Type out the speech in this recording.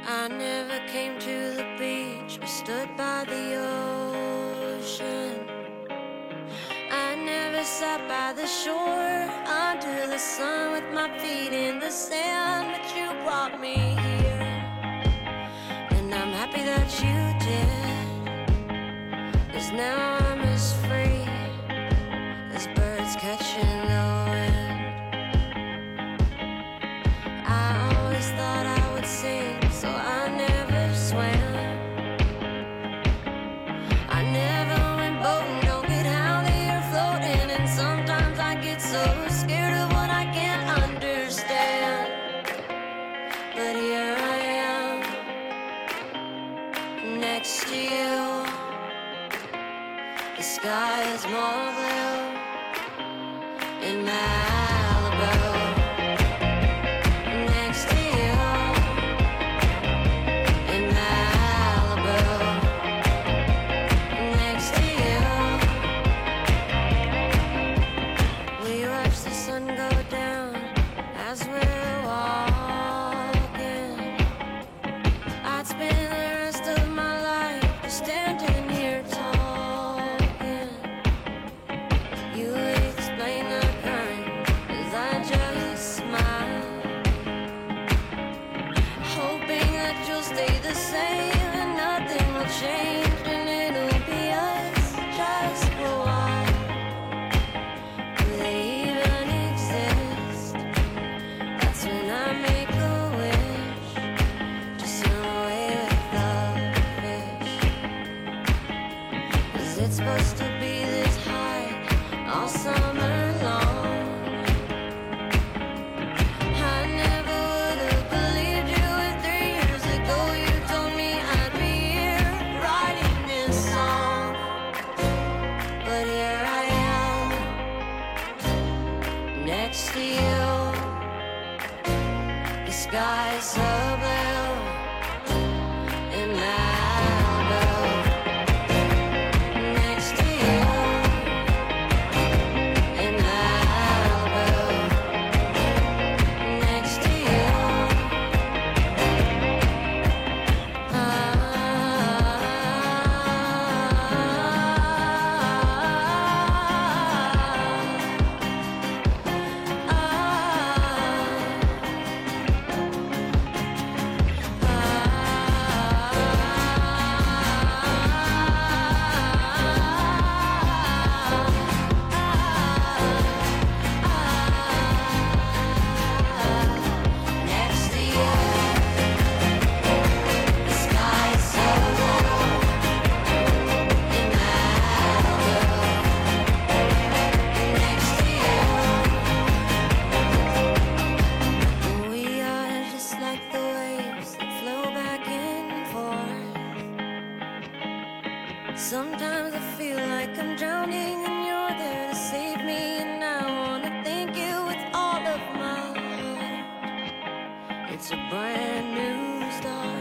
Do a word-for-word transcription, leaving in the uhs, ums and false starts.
I never came to the beach or stood by the ocean. I never sat by the shore under the sun with my feet in the sand, but you brought me here, and I'm happy that you did, 'cause now I'm as free as birds catching the wind. I always thought I would sing, so I never swam. I never went boating, don't get how they are floating, and sometimes I get so scared of what I can't understand. But here I am, next to you. The sky is more blue in Malibu. Next to you in Malibu. Next to you. We watch the sun go down as we're walking. I'd spend the rest of my life just standing here talking. You explain the current as I just smile, hoping that you'll stay the same and nothing will change, and it'll be us just for a while. Do they even exist? That's when I make a wish, just swim away with the fish. 'Cause it's supposed to be this high all summer long. I never would have believed you if three years ago you told me I'd be here writing this song. But here I am, next to you. The sky is so blue in Malibu. Next to you in Malibu. Next to you. Ah, next to you. The sky is so blue in Malibu. Next to you. We are just like the waves that flow back and forth. Sometimes I feel like I'm drowning and you're there to save me, and I wanna thank you with all of my heart. It's a brand new start.